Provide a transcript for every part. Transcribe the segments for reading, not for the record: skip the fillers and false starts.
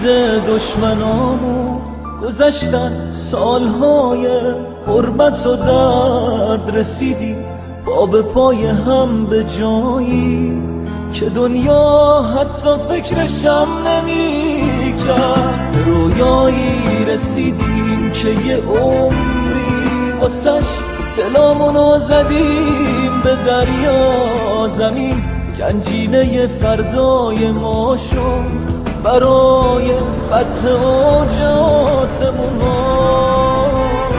دشمنامو گذشتن سالهای غربت و درد، رسیدیم پا به پای هم به جایی که دنیا حتی فکرشم نمی‌کرد. رویایی رسیدیم که یه عمری واسش دلامونو زدیم به دریا. زمین گنجینه فردای ما شد برای فتح اوج آسمون ها،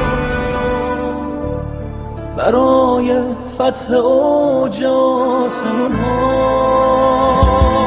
برای فتح اوج آسمون ها.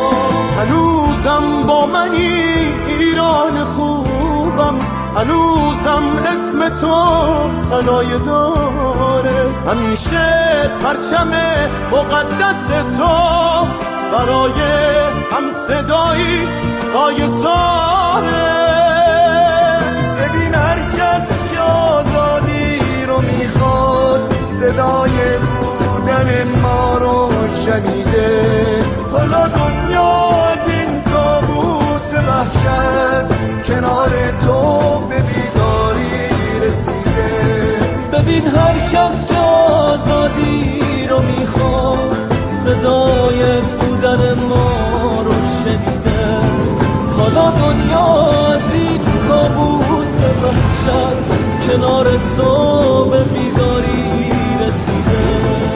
هنوزم با منی ایران خوبم، هنوزم اسم تو تنای داره، همیشه پرچم مقدس تو برای هم صدایی سایه ساره. ببین هر کس که آزادی رو میخواد صدای بودن ما رو شنیده. حالا دنیا این کابوس وحشت کنار تو به بیداری رسیده. ببین هر کس که آزادی رو میخواد صدای بودن ما رو شنیده. حالا دنیا از این کابوس وحشت کنار تو به بیداری رسیده.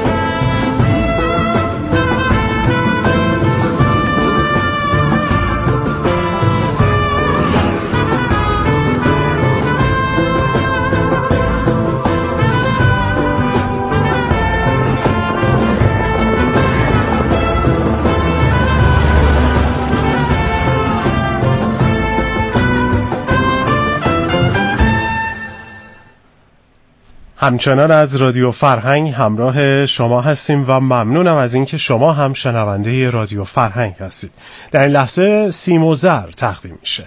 همچنان از رادیو فرهنگ همراه شما هستیم و ممنونم از اینکه شما هم شنونده رادیو فرهنگ هستید. در این لحظه سیم و زر تقدیم میشه.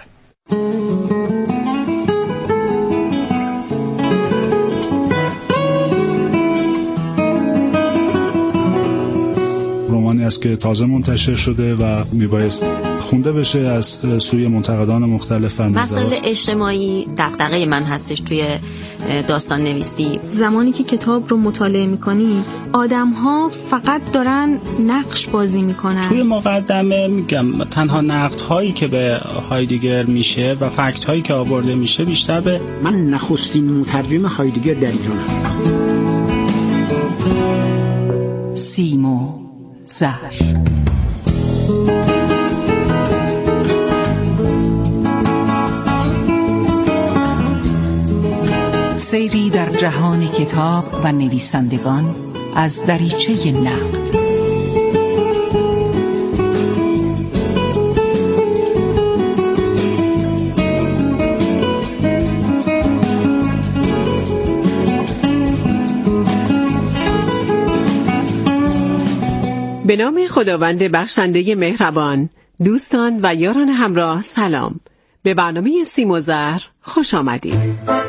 رمانی است که تازه منتشر شده و میبایست خونده بشه از سوی منتقدان مختلف. مسائل اجتماعی دغدغه من هستش توی داستان نویسی. زمانی که کتاب رو مطالعه میکنید آدم‌ها فقط دارن نقش بازی میکنن. توی مقدمه میگم تنها نقدهایی که به هایدگر میشه و فکت‌هایی که آورده میشه بیشتر به من نخستین مترجم هایدگر در ایران هستم. سیم و زر. سیری در جهان کتاب و نویسندگان از دریچه نقد. به نام خداوند بخشنده مهربان. دوستان و یاران همراه سلام. به برنامه سیم و زر خوش آمدید.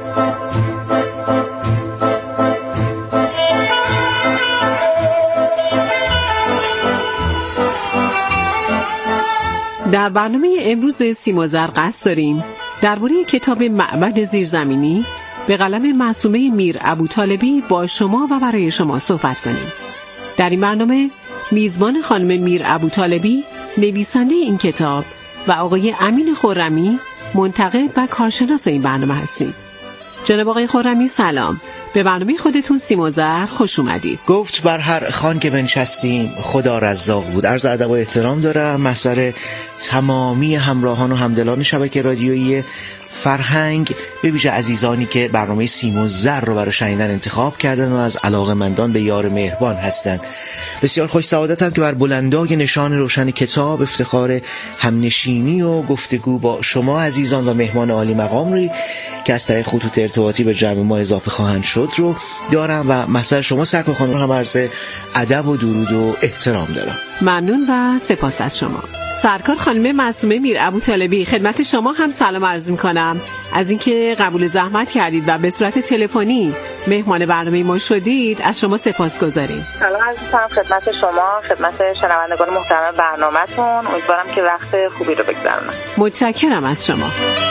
در برنامه امروز سیم و زر قصد داریم درباره کتاب معبد زیرزمینی به قلم معصومه میر ابوطالبی با شما و برای شما صحبت کنیم. در این برنامه میزبان خانم میر ابوطالبی نویسنده این کتاب و آقای امین خرمی منتقد و کارشناس این برنامه هستیم. جناب آقای خرمی سلام، به برنامه خودتون سیم و زر خوش اومدید. گفت بر هر خوان که بنشستیم خدا رزاق بود. عرض ادب و احترام دارم محضر تمامی همراهان و همدلان شبکه رادیویی فرهنگ، به ویژه عزیزانی که برنامه سیم و زر رو برای شنیدن انتخاب کردن و از علاقه‌مندان به یار مهربان هستند. بسیار خوش سعادتم که بر بلندای نشان روشن کتاب افتخار همنشینی و گفتگو با شما عزیزان و مهمان عالی مقام روی که از طریق خطوط ارتباطی به جمع ما اضافه خواهند شد رو دارم و محضر شما سرکار خانم هم عرض ادب و درود و احترام دارم. ممنون و سپاس از شما. سرکار خانم معصومه میر ابوطالبی، خدمت شما هم سلام عرض می‌کنم از اینکه قبول زحمت کردید و به صورت تلفنی مهمان برنامه ما شدید. از شما سپاسگزاریم. سلام عرض می‌کنم خدمت شما، خدمت شنوندگان محترم برنامه‌تون. امیدوارم که وقت خوبی رو بگذرونم. متشکرم از شما.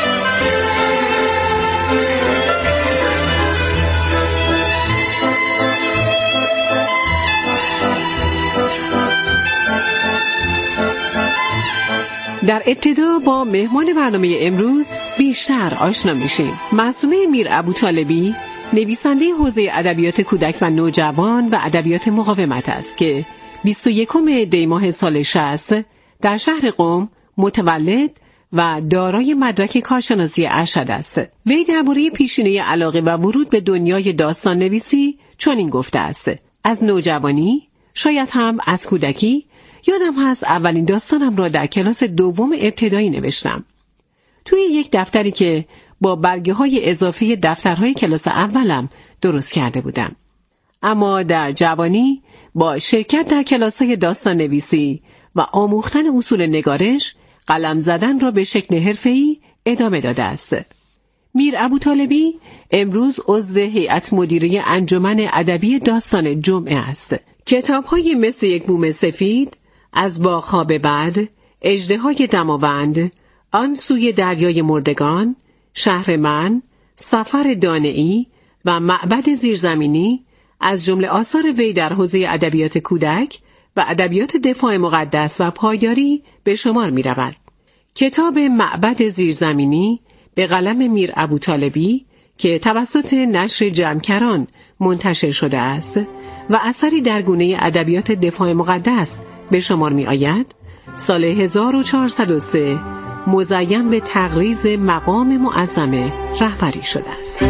در ابتدا با مهمان برنامه امروز بیشتر آشنا میشیم. معصومه میر ابوطالبی نویسنده حوزه ادبیات کودک و نوجوان و ادبیات مقاومت است که 21 دی ماه سال 60 در شهر قم متولد و دارای مدرک کارشناسی ارشد است. وی درباره پیشینه علاقه و ورود به دنیای داستان نویسی چنین گفته است: از نوجوانی، شاید هم از کودکی، یادم هست اولین داستانم را در کلاس دوم ابتدایی نوشتم. توی یک دفتری که با برگه های اضافی دفترهای کلاس اولم درست کرده بودم. اما در جوانی با شرکت در کلاس‌های داستان نویسی و آموختن اصول نگارش، قلم زدن را به شکل حرفه‌ای ادامه داده است. میر ابوطالبی امروز عضو هیئت مدیره انجمن ادبی داستان جمعه است. کتاب‌های مثل یک بوم سفید، از باغ‌ها به بعد، اژدهای دماوند، آن سوی دریای مردگان، شهر من، سفر دانه‌ای و معبد زیرزمینی از جمله آثار وی در حوزه ادبیات کودک و ادبیات دفاع مقدس و پایداری به شمار می رود. کتاب معبد زیرزمینی به قلم میر ابوطالبی که توسط نشر جمکران منتشر شده است و اثری در گونه ادبیات دفاع مقدس به شمار می آید، سال 1403 مزین به تقریض مقام معظم رهبری شده است.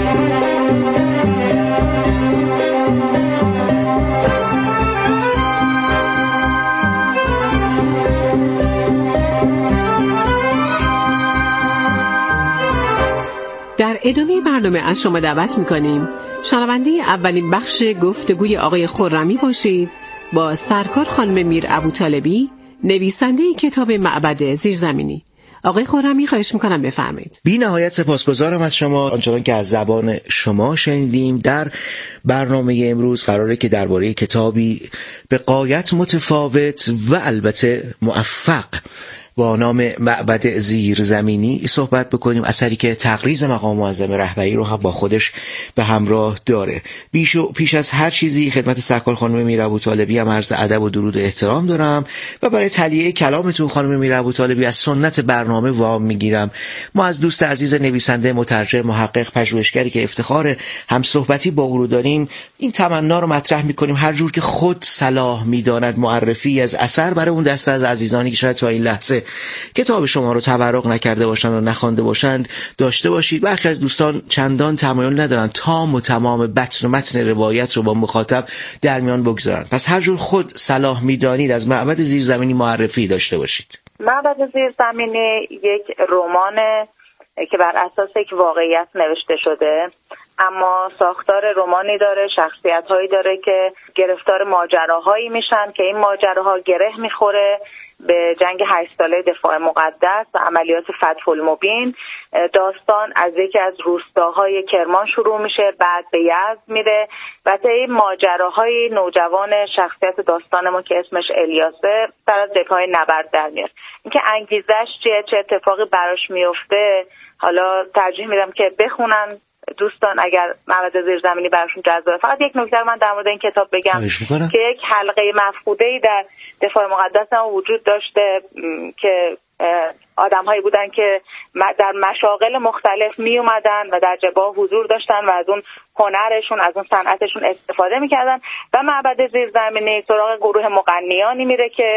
در ادامه برنامه از شما دعوت می‌کنیم شنونده اولین بخش گفتگوی آقای خرمی باشید با سرکار خانم میر ابوطالبی، نویسنده کتاب معبد زیرزمینی. آقای خرمی خواهش میکنم بفرمایید. بی نهایت سپاسگزارم از شما. آنچنان که از زبان شما شنیدیم، در برنامه امروز قراره که درباره کتابی به غایت متفاوت و البته موفق با نام معبد زیرزمینی صحبت بکنیم، اثری که تقریض مقام معظم رهبری رو هم با خودش به همراه داره. پیش از هر چیزی خدمت سرکار خانم میر ابوطالبی هم عرض ادب و درود و احترام دارم و برای تلیه کلامتون خانم میر ابوطالبی از سنت برنامه وام میگیرم. ما از دوست عزیز نویسنده، مترجم، محقق، پژوهشگری که افتخار هم صحبتی با او رو داریم، این تمنا رو مطرح میکنیم هر جور که خود صلاح میداند معرفی از اثر برای اون دسته از عزیزانی که شاید تا این لحظه کتاب شما رو تبرک نکرده باشند و نخوانده باشند داشته باشید. برخی از دوستان چندان تمایل ندارن تام و تمام بطن و متن روایت رو با مخاطب در میان بگذارن. پس هر جور خود صلاح میدانید از معبد زیرزمینی معرفی داشته باشید. معبد زیرزمینی یک رمانه که بر اساس یک واقعیت نوشته شده، اما ساختار رمانی داره، شخصیت‌هایی داره که گرفتار ماجراهایی میشن که این ماجراها گره میخوره به جنگ 8 ساله دفاع مقدس و عملیات فتح المبین. داستان از یکی از روستاهای کرمان شروع میشه، بعد به یزد میره و تا این ماجراهای نوجوان شخصیت داستان ما که اسمش الیاسه سر از جبهه‌های نبرد در میاد. اینکه انگیزش چه اتفاقی براش میفته، حالا ترجیح میدم که بخونن دوستان اگر معبد زیرزمینی براشون جذابه. فقط یک نکته من در مورد این کتاب بگم که یک حلقه مفقوده‌ای در دفاع مقدس ما وجود داشته که آدم‌هایی بودن که در مشاغل مختلف می اومدن و در جبهه حضور داشتن و از اون هنرشون، از اون صنعتشون استفاده می‌کردن و معبد زیرزمینی سراغ گروه مغنیانی میره که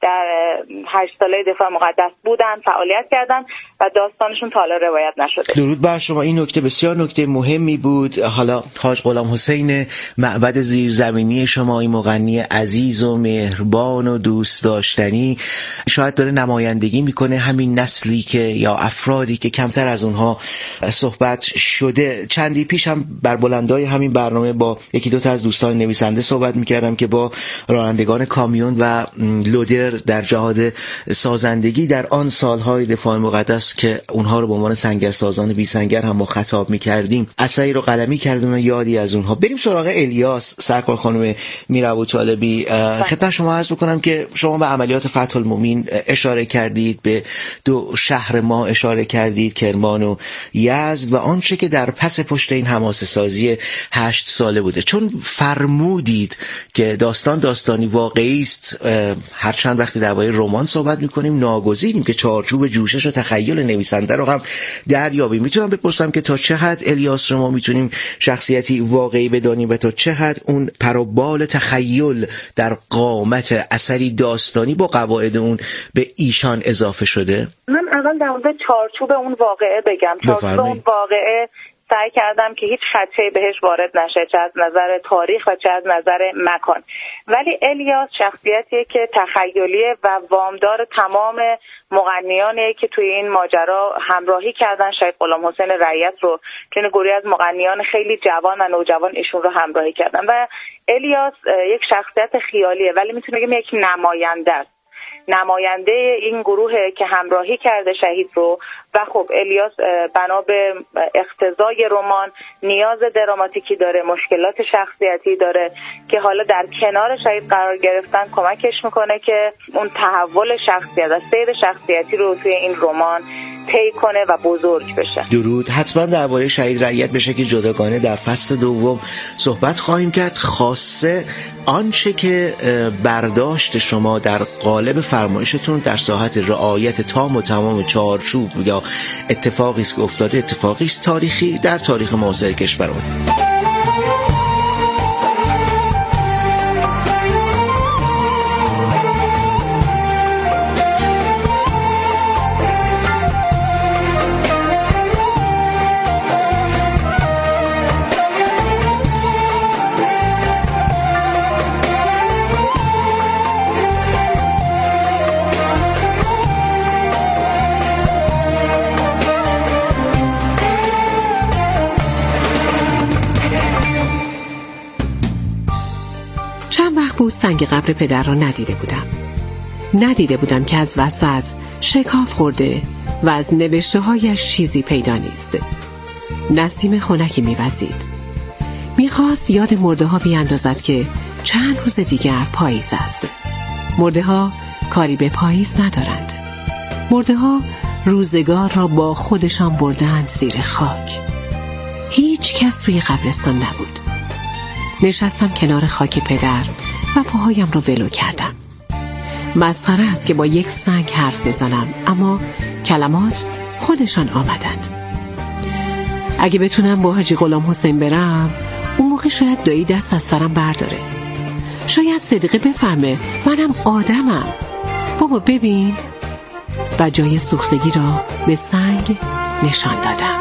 در 8 ساله دفاع مقدس بودن، فعالیت کردن و داستانشون تا حالا روایت نشده. درود بر شما. این نکته بسیار نکته مهمی بود. حالا حاج غلام حسین معبد زیرزمینی شما، این مغنی عزیز و مهربان و دوست داشتنی، شاید داره نمایندگی میکنه همین نسلی که یا افرادی که کمتر از اونها صحبت شده. چندی پیش هم بر بلندای همین برنامه با یکی دو تا از دوستان نویسنده صحبت میکردم که با رانندگان کامیون و لودر در جهاد سازندگی در آن سالهای دفاع مقدس که اونها رو به عنوان سنگرسازان بی سنگر هم ما خطاب میکردیم، اثری رو قلمی کردن و یادی از اونها. بریم سراغ الیاس. سرکار خانم میر ابوطالبی، خدمت شما عرض بکنم که شما به عملیات فتح المومین اشاره کردید، به 2 شهر ما اشاره کردید، کرمان و یزد، و آنچه که در پس پشت این حماسه سازی 8 ساله بوده. چون فرمودید که داستانی واقعی است، هرچند وقتی درباره رمان صحبت میکنیم ناگزیریم که چارچوب جوشش و تخیل نویسنده رو هم دریابیم. میتونم بپرسم که تا چه حد الیاس شما میتونیم شخصیتی واقعی بدانیم و تا چه حد اون پروبال تخیل در قامت اثری داستانی با قواعد اون به ایشان اضافه شده؟ من اول در مورد چارچوب اون واقعه بگم. چارچوب اون واقعه سعی کردم که هیچ خدشه‌ای بهش وارد نشه، چه از نظر تاریخ و چه از نظر مکان. ولی الیاس شخصیتیه که تخیلیه و وامدار تمام مغنیانیه که توی این ماجرا همراهی کردن. شهید غلام حسین رعیت رو که گروهی از مغنیان خیلی جوان و نوجوان ایشون رو همراهی کردن و الیاس یک شخصیت خیالیه ولی میتونه بگیم یک نماینده است، نماینده این گروهه که همراهی کرده شهید رو. و خب الیاس بنا به اقتضای رمان نیاز دراماتیکی داره، مشکلات شخصیتی داره که حالا در کنار شهید قرار گرفتن کمکش میکنه که اون تحول شخصیت و سیر شخصیتی رو توی این رمان طی کنه و بزرگ بشه. درود. حتما درباره شهید رعیت به شکل جداگانه در فصل دوم صحبت خواهیم کرد، خاصه آنچه که برداشت شما در قالب فرمایشتون در ساحت رعایت تام و تمام چارچوب یا اتفاقی است که افتاده، اتفاقی است تاریخی در تاریخ معاصر کشورمون. بود سنگ قبر پدر را ندیده بودم که از وسط شکاف خورده و از نوشته هایش چیزی پیدا نیست. نسیم خنکی می‌وزید. میخواست یاد مرده ها بیاندازد که چند روز دیگر پاییز است. مرده ها کاری به پاییز ندارند. مرده ها روزگار را با خودشان بردند زیر خاک. هیچ کس توی قبرستان نبود. نشستم کنار خاک پدر و پاهایم رو ولو کردم. مسخره است که با یک سنگ حرف بزنم، اما کلمات خودشان آمدند. اگه بتونم با حاجی غلام حسین برم، اون موقع شاید دایی دست از سرم برداره. شاید صدیقه بفهمه منم آدمم. بابا ببین. و جای سوختگی را به سنگ نشان دادم.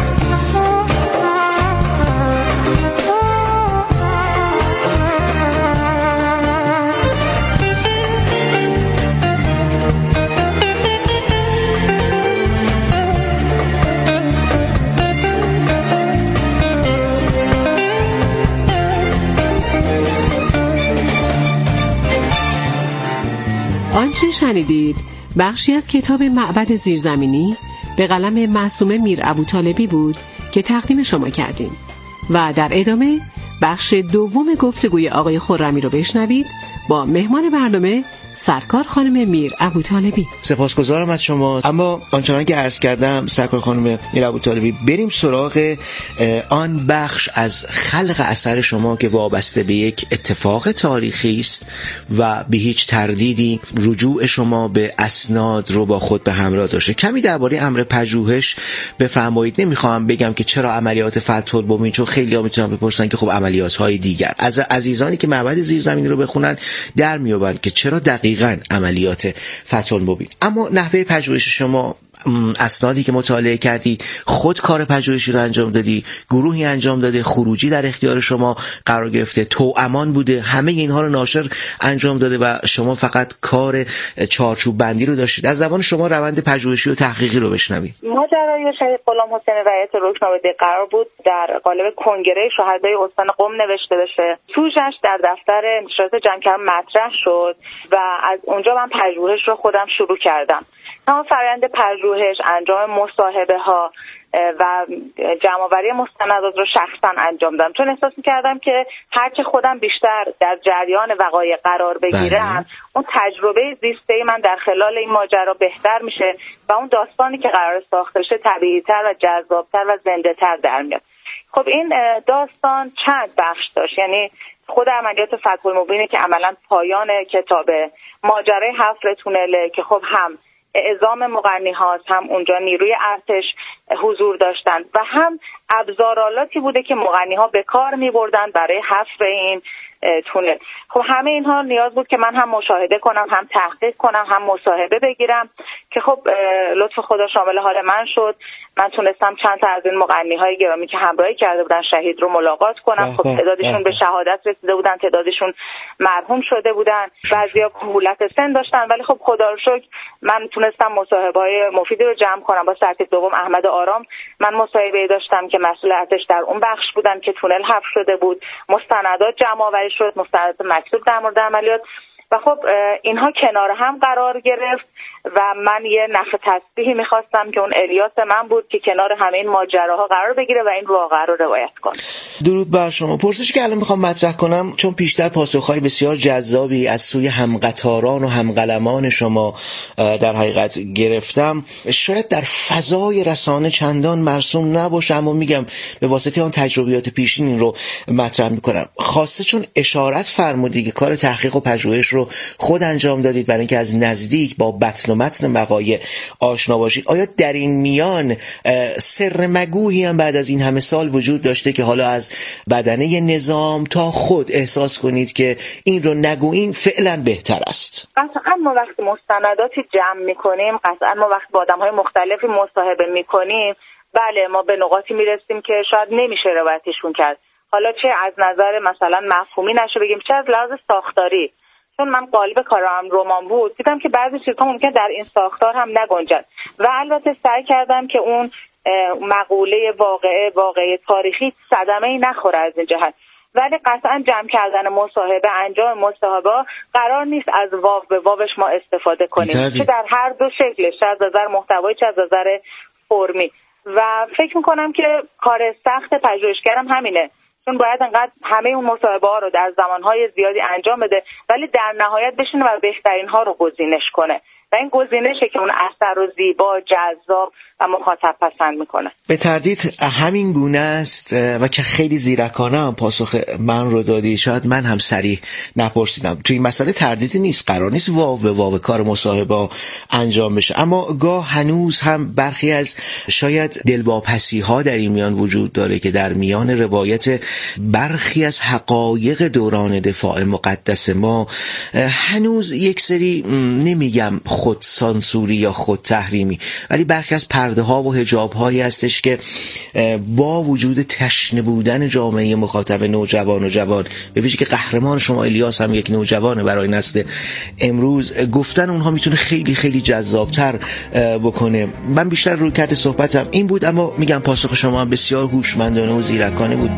آنچه شنیدید بخشی از کتاب معبد زیرزمینی به قلم معصومه میر ابوطالبی بود که تقدیم شما کردیم و در ادامه بخش دوم گفتگوی آقای خرمی رو بشنوید با مهمان برنامه سرکار خانم میر ابوطالبی. سپاسگزارم از شما. اما آنچنان که عرض کردم سرکار خانم میر ابوطالبی، بریم سراغ آن بخش از خلق اثر شما که وابسته به یک اتفاق تاریخی است و به هیچ تردیدی رجوع شما به اسناد رو با خود به همراه داشته. کمی درباره امر پژوهش بفرمایید. نمیخوام بگم که چرا عملیات فتح المومین، چون خیلی‌ها میتونن بپرسن که خب عملیات‌های دیگر. از عزیزانی که معبد زیرزمینی رو بخونن در میابند که چرا دقیقاً عملیات فتح المبین. اما نحوه پژوهش شما، اسنادی که مطالعه کردید، خود کار پژوهشی رو انجام دادی، گروهی انجام داده، خروجی در اختیار شما قرار گرفته، توامان بوده، همه اینها رو ناشر انجام داده و شما فقط کار چارچوب بندی رو داشتید. از زبان شما روند پژوهشی و تحقیقی رو بشنوید. ماجرای شهید غلام حسین رعیت رکن‌آبادی قرار بود در قالب کنگره شهدای استان قم نوشته بشه. سوژش در دفتر انتشارات جمع‌کرم مطرح شد و از اونجا من پژوهش رو خودم شروع کردم. اما فرآیند پژوهش، انجام مصاحبه ها و جمع‌آوری مستندات رو شخصا انجام دادم، چون احساس می‌کردم که هرچه خودم بیشتر در جریان وقایع قرار بگیرم اون تجربه زیسته من در خلال این ماجرا بهتر میشه و اون داستانی که قرار ساخته بشه طبیعی‌تر و جذاب‌تر و زنده‌تر در میاد. خب این داستان چند بخش داشت، یعنی خود عملیات فتح المبین که عملاً پایان کتابه، ماجرای حفر تونله که خب هم اعزام مغنی هاست، هم اونجا نیروی ارتش حضور داشتند و هم ابزارالاتی بوده که مغنی ها به کار می بردن برای حفر این تونل. خب همه اینها نیاز بود که من هم مشاهده کنم، هم تحقیق کنم، هم مصاحبه بگیرم که خب لطف خدا شامل حال من شد. من تونستم چند تا از این مغنی های گرامی که همراهی کرده بودن شهید رو ملاقات کنم. خب تعدادشون به شهادت رسیده بودن، تعدادشون مرحوم شده بودن، بعضیا کهولت سن داشتن، ولی خب خدا رو شکر من تونستم مصاحبه‌های مفیدی رو جمع کنم. با سرتیپ دوم احمد آرام من مصاحبه‌ای داشتم که مسئول ارتش در اون بخش بودن که تونل حفر شده بود، مستندات جمع آوری شد، مستندات مکتوب در مورد عملیات و خب اینها کنار هم قرار گرفت و من یه نخ تسبیحی میخواستم که اون الیاس من بود که کنار همه این ماجراها قرار بگیره و این واقعه رو روایت کنه. درود بر شما. پرسشی که الان میخوام مطرح کنم، چون پیشتر پاسخهای بسیار جذابی از سوی همقطاران و همقلمان شما در حقیقت گرفتم، شاید در فضای رسانه چندان مرسوم نباشه، اما میگم به واسطه آن تجربیات پیشین این رو مطرح میکنم. خاصه چون اشارت فرمودید که کار تحقیق و پژوهش رو خود انجام دادید برای اینکه از نزدیک با بطن و متن وقایع آشنا باشید. آیا در این میان سر مگویی هم بعد از این همه سال وجود داشته که حالا از بدنه نظام تا خود احساس کنید که این رو نگوییم فعلا بهتر است؟ قطعا ما وقتی مستنداتی جمع میکنیم، قطعا ما وقتی با آدم‌های مختلفی مصاحبه میکنیم، بله ما به نقاطی میرسیم که شاید نمیشه روایتشون کرد، حالا چه از نظر مثلا مفهومی نشه بگیم، چه از لحاظ ساختاری. چون من قالب کارم رمان بود، دیدم که بعضی چیزها ممکن در این ساختار هم نگنجد و البته سعی کردم که اون مقوله واقعه تاریخی صدمه‌ای نخوره از این جهت. ولی قطعا جمع کردن مصاحبه، انجام مصاحبه قرار نیست از واو به واوش ما استفاده کنیم، چه در هر دو شکلش، چه از نظر محتوایی چه از نظر فرمی. و فکر میکنم که کار سخت پژوهشگرم همینه، چون باید انقدر همه اون مصاحبه ها رو در زمانهای زیادی انجام بده ولی در نهایت بشینه و بهترین ها رو گزینش کنه و این گزینشه که اون اثر رو زیبا، جذاب و مخاطب پسند میکنه. به تردید همین گونه است و که خیلی زیرکانه هم پاسخ من رو دادی. شاید من هم صریح نپرسیدم. توی این مسئله تردیدی نیست، قرار نیست واو به واو کار مصاحبه انجام بشه، اما گاه هنوز هم برخی از شاید دلواپسی ها در این میان وجود داره که در میان روایت برخی از حقایق دوران دفاع مقدس ما هنوز یک سری، نمیگم خود سانسوری یا خود تحریمی، ولی برخی از پرده ها و حجاب هایی هستش که با وجود تشنه بودن جامعه مخاطب نوجوان و جوان، به ویژه که قهرمان شما الیاس هم یک نوجوانه برای نسل امروز، گفتن اونها میتونه خیلی خیلی جذابتر بکنه. من بیشتر روی کرد صحبتم این بود، اما میگم پاسخ شما هم بسیار هوشمندانه و زیرکانه بود.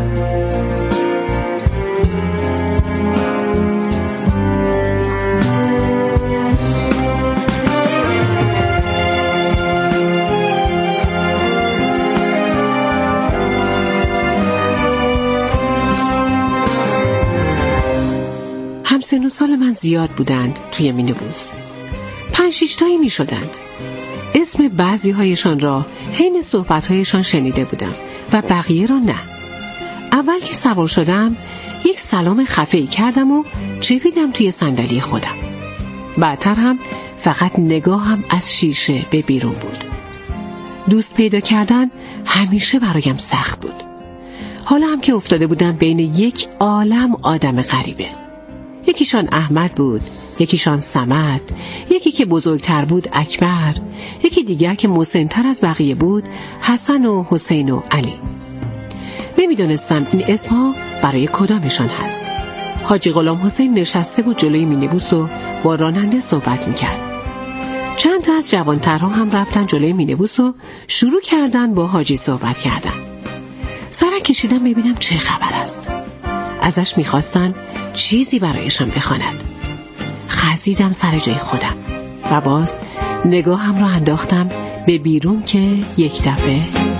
همسن و سال من زیاد بودند توی مینیبوس، 5-6 تایی می شدند. اسم بعضی هایشان را حین صحبت هایشان شنیده بودم و بقیه را نه. اول که سوار شدم یک سلام خفیه کردم و چپیدم توی صندلی خودم. بعدتر هم فقط نگاهم از شیشه به بیرون بود. دوست پیدا کردن همیشه برایم سخت بود، حالا هم که افتاده بودم بین یک عالم آدم غریبه. یکیشان احمد بود، یکیشان صمد، یکی که بزرگتر بود اکبر، یکی دیگر که مسن‌تر از بقیه بود حسن و حسین و علی. نمیدونستم این اسمها برای کدامشان هست. حاجی غلام حسین نشسته بود جلوی مینیبوس و با راننده صحبت میکرد. چند تا از جوانترها هم رفتن جلوی مینیبوس و شروع کردن با حاجی صحبت کردن. سرک کشیدم ببینم چه خبر است. ازش میخواستن چیزی برایشان بخواند. خزیدم سر جای خودم و باز نگاهم رو انداختم به بیرون که یک دفعه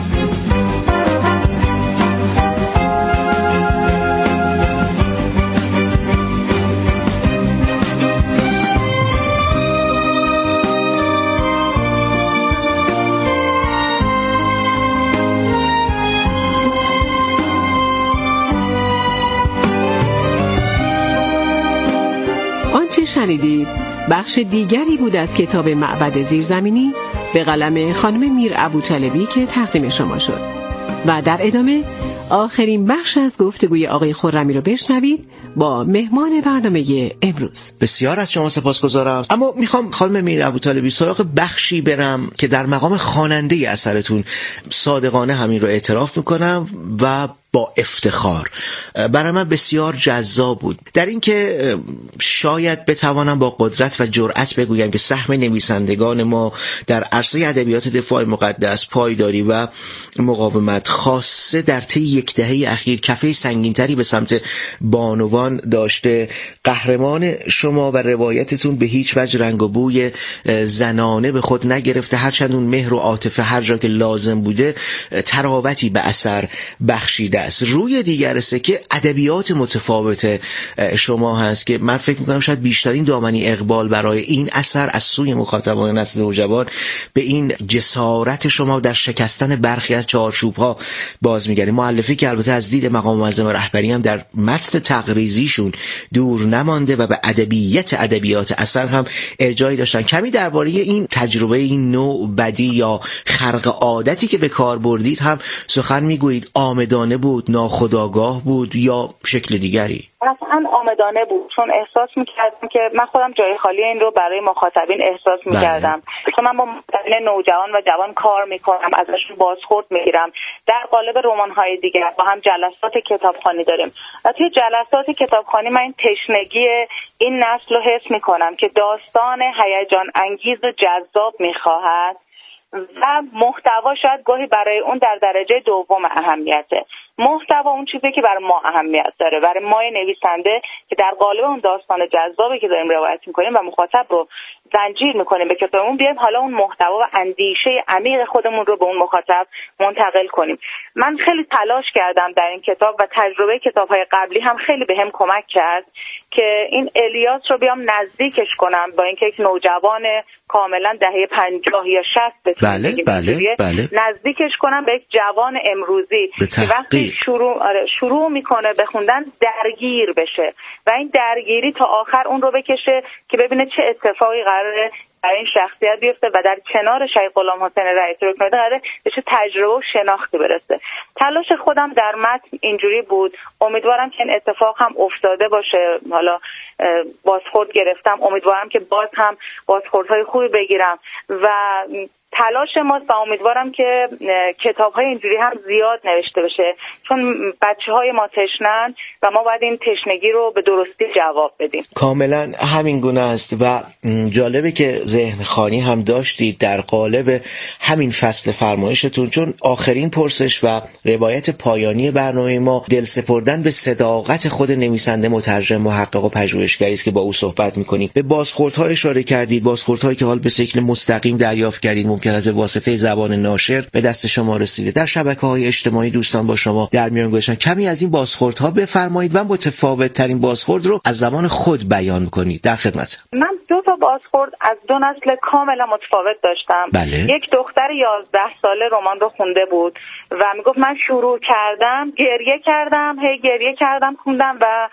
آنچه شنیدید بخش دیگری بود از کتاب معبد زیرزمینی به قلم خانم میر ابوطالبی که تقدیم شما شد و در ادامه آخرین بخش از گفتگوی آقای خرمی رو بشنوید با مهمان برنامه امروز. بسیار از شما سپاسگزارم. اما میخوام خانم میر ابوطالبی سراغ بخشی برم که در مقام خواننده اثرتون صادقانه همین رو اعتراف میکنم و با افتخار برای من بسیار جذاب بود، در این که شاید بتوانم با قدرت و جرأت بگویم که سهم نویسندگان ما در عرصه ادبیات دفاع مقدس، پایداری و مقاومت خاصه در طی یک دهه اخیر کفه سنگینتری به سمت بانوان داشته. قهرمان شما و روایتتون به هیچ وجه رنگ و بوی زنانه به خود نگرفته، هرچند اون مهر و عاطفه هر جا که لازم بوده تراوتی به اثر بخشیده. روی دیگر سکه ادبیات متفاوت شما هست که من فکر میکنم شاید بیشترین دامنی اقبال برای این اثر از سوی مخاطبان نسل نوجوان به این جسارت شما در شکستن برخی از چارچوب‌ها باز میگردیم. مؤلفی که البته از دید مقام معظم رهبری هم در متن تقریضیشون دور نمانده و به ادبیات اثر هم ارجاعی داشتن. کمی درباره این تجربه، این نوع بدی یا خرق عادتی که به کار بردید هم سخن میگویید. آمدانه بود، ناخودآگاه بود یا شکل دیگری؟ اصلا آمدانه بود، چون احساس میکردم که من خودم جای خالی این رو برای مخاطبین احساس میکردم، چون من با مخاطبین نوجوان و جوان کار میکنم، ازشون بازخورد میگیرم. در قالب رمان‌های دیگر با هم جلسات کتابخوانی داریم و توی جلسات کتابخوانی من این تشنگی این نسل رو حس میکنم که داستان هیجان انگیز و جذاب میخواهد و محتوا شاید گاهی برای اون در درجه دوم اهمیته. محتوا اون چیزی که برای ما اهمیت داره، برای ما نویسنده که در قالب اون داستان جذابی که داریم روایت میکنیم و مخاطب رو زنجیر میکنیم به کتابمون، بیایم حالا اون محتوا و اندیشه عمیق خودمون رو به اون مخاطب منتقل کنیم. من خیلی تلاش کردم در این کتاب و تجربه کتاب‌های قبلی هم خیلی بهم کمک کرد که این الیاس رو بیام نزدیکش کنم با اینکه یک نوجوان کاملا دهه 50 یا 60 بله. نزدیکش کنم به یک جوان امروزی که وقتی شروع میکنه به خوندن درگیر بشه و این درگیری تا آخر اون رو بکشه که ببینه چه اتفاقی قراره برای این شخصیت بیفته و در کنار شهید غلام حسین رئیس رکن قراره به چه تجربه و شناختی برسه. تلاش خودم در متن اینجوری بود. امیدوارم که این اتفاق هم افتاده باشه. حالا بازخورد گرفتم، امیدوارم که باز هم بازخوردهای خوبی بگیرم و تلاش ماست و امیدوارم که کتاب‌های اینجوری هم زیاد نوشته بشه، چون بچه‌های ما تشنن و ما باید این تشنگی رو به درستی جواب بدیم. کاملا همین گونه است و جالبه که ذهن خوانی هم داشتید در قالب همین فصل فرمایشتون، چون آخرین پرسش و روایت پایانی برنامه ما دل سپردن به صداقت خود نویسنده، مترجم، محقق و پژوهشگری است که با او صحبت می‌کنیم. به بازخوردها اشاره کردید، بازخوردهایی که حال به شکل مستقیم دریافت کردید، ممکن است به واسطه زبان ناشر به دست شما رسیده، در شبکه‌های اجتماعی دوستان با شما در میان گذاشتن. کمی از این بازخوردها بفرمایید و متفاوت ترین بازخورد رو از زبان خود بیان کنید. در خدمتم. من 2 تا بازخورد از 2 نسل کاملا متفاوت داشتم. یک دختر 11 ساله رمان رو خونده بود و میگفت من شروع کردم، گریه کردم خوندم و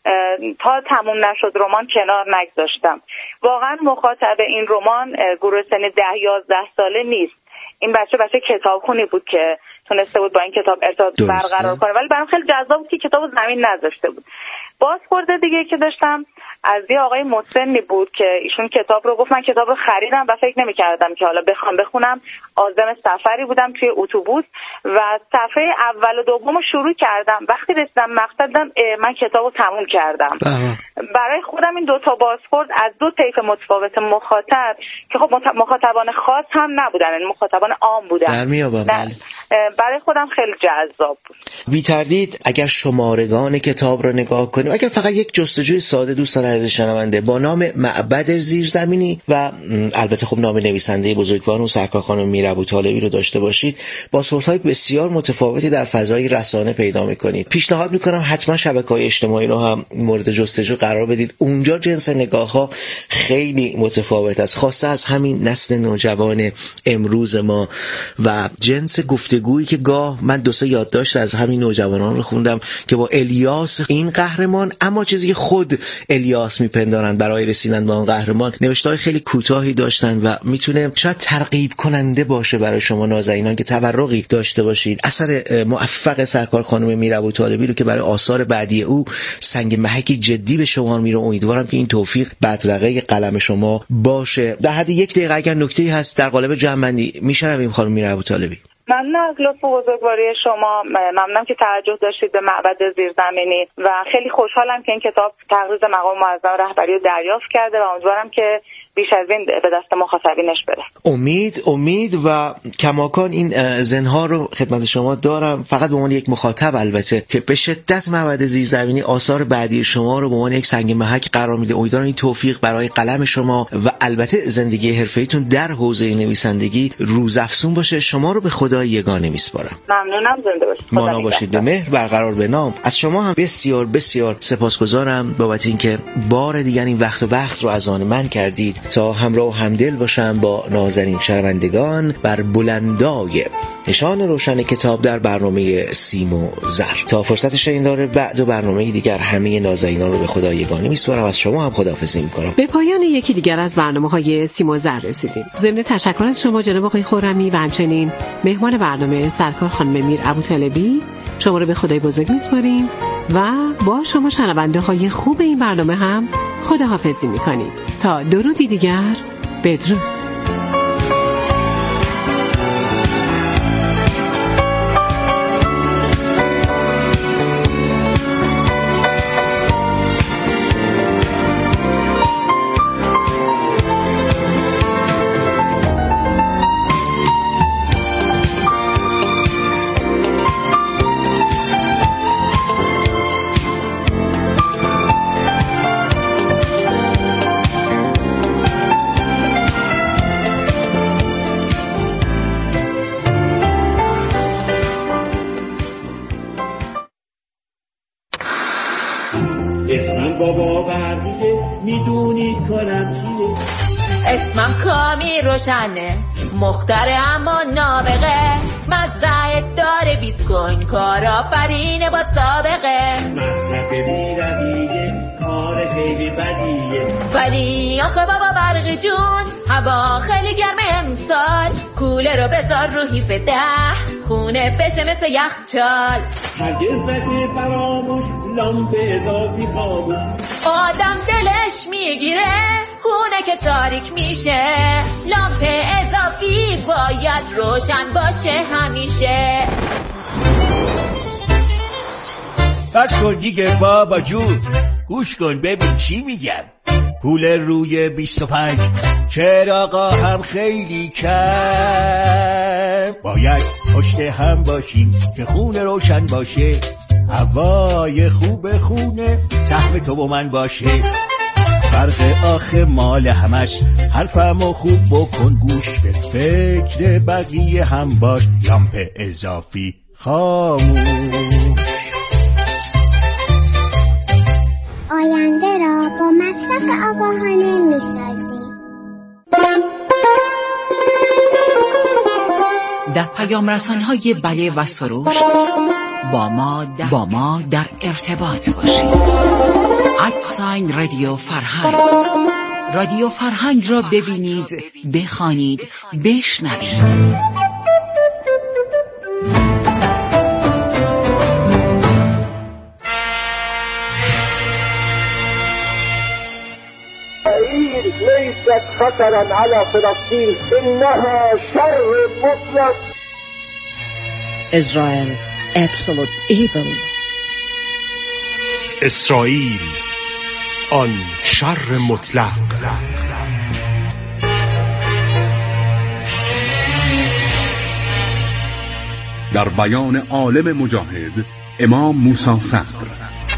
تا تموم نشد رمان کنار نگذاشتم. واقعا مخاطب این رمان گروه سن 10-11 ساله نیست. این بچه کتابخونی بود که تونسته بود با این کتاب ارتباط برقرار کنه، ولی برام خیلی جذاب بود که کتابو زمین نذاشته بود. بازخورده دیگه که داشتم از یه آقای مسنی بود که ایشون کتاب رو گفت، من کتاب رو خریدم و فکر نمی‌کردم که حالا بخونم. عازم سفری بودم توی اتوبوس و صفحه اول و دوم رو شروع کردم. وقتی رسیدم مقصد دیدم من کتاب رو تموم کردم. برای خودم این دوتا بازخورد از دو طیف متفاوت مخاطب که خب مخاطبان خاص هم نبودن، یعنی مخاطبان عام بودن، برای خودم خیلی جذاب بود. بی تردید اگر شمارگان کتاب رو نگاه کنیم، اگر فقط یک جستجوی ساده دوستان عزیز شنونده با نام معبد زیرزمینی و البته خب نام نویسنده بزرگوار و سرکار خانم میر ابوطالبی رو داشته باشید، بازخوردهای بسیار متفاوتی در فضای رسانه پیدا می‌کنید. پیشنهاد می‌کنم حتما شبکه‌های اجتماعی رو هم مورد جستجو قرار بدید. اونجا جنس نگاه‌ها خیلی متفاوت است، خاصه از همین نسل نوجوان امروز ما و جنس گفتگویی که گاه من دو سه یادداشت از همین نوجوانان رو خوندم که با الیاس این قهرمان، اما چیزی که خود الیاس میپندارند برای رسیدن به اون قهرمان، نوشته‌های خیلی کوتاهی داشتن و میتونه شاید ترغیب کننده باشه برای شما نازنینان که تورقی داشته باشید. اثر موفق سرکار خانم میر ابوطالبی رو که برای آثار بعدی او سنگ محکی جدی به شما میره، امیدوارم که این توفیق بدرقه قلم شما باشه. در حد یک دقیقه اگر نکته‌ای هست در قالب جمع‌بندی میشنویم خانم میر ابوطالبی. ممنون از لطف و بزرگواری شما، ممنونم که توجه داشتید به معبد زیرزمینی و خیلی خوشحالم که این کتاب تقریض مقام معظم رهبری رو دریافت کرده و امیدوارم که بیش از این به دست مخاطبینش بره. امید و کماکان این زنها رو خدمت شما دارم، فقط به عنوان یک مخاطب البته، که به شدت معبد زیرزمینی آثار بعدی شما رو به عنوان یک سنگ محک قرار میده. امیدوارم این توفیق برای قلم شما و البته زندگی حرفه‌ایتون در حوزه نویسندگی روزافزون باشه. شما رو به خدای یگانه میسپارم. ممنونم، زنده باشید. مانا باشید، به مهر برقرار به نام. از شما هم بسیار بسیار سپاسگزارم بابت اینکه بار دیگر این وقت رو از آن من کردید تا همراه و همدل باشم با نازنین شنوندگان بر بلندای نشان روشن کتاب در برنامه سیم و زر. تا فرصت شنیدن بعد و برنامه دیگر همه نازنینان رو به خدا یگانه میسپارم. از شما هم خداحافظی میکنم. به پایان یکی دیگر از برنامه‌های سیم و زر رسیدیم. ضمن تشکر از شما جناب آقای خرمی و همچنین مهمان برنامه سرکار خانم میر ابوطالبی، شما رو به خدای بزرگ میسپاریم و با شما شنونده های خوب این برنامه هم خداحافظی میکنیم. تا درودی دیگر، بدرود. اسمم بابا برقیه، میدونید کنم چیه؟ اسمم کامی روشنه، مختره اما نابغه، مزرعه داره بیت کوین، کارآفرینه با سابقه، مصرف بی‌رویه، کار خیلی بدیه، ولی آخه بابا برقی جون هوا خیلی گرمه امسال، کوله رو بذار رو هیف 10 خونه بشه مثل یخچال، هرگز نشه فراموش لامپ اضافی خاموش، آدم دلش میگیره خونه که تاریک میشه، لامپ اضافی باید روشن باشه همیشه. بس کن دیگه بابا جون، گوش کن ببین چی میگم. کولر روی 25 چراغا هم خیلی کم، باید پشت هم باشیم که خونه روشن باشه، هوای خوب خونه سهم تو و من باشه، فرق آخه مال همش، حرفمو خوب بکن گوش، به فکر بقیه هم باش، لامپ اضافی خاموش. آینده را با مصرف آگاهانه می‌سازیم. در پیام رسانی‌های بله و سروش با ما در ارتباط باشید. @رادیو فرهنگ. رادیو فرهنگ را ببینید، بخوانید، بشنوید. اشتد خطرا على فلسطین انها شر مطلق. Israel, absolute evil. اسرائیل، آن شر مطلق. در بیان عالم مجاهد امام موسی صدر.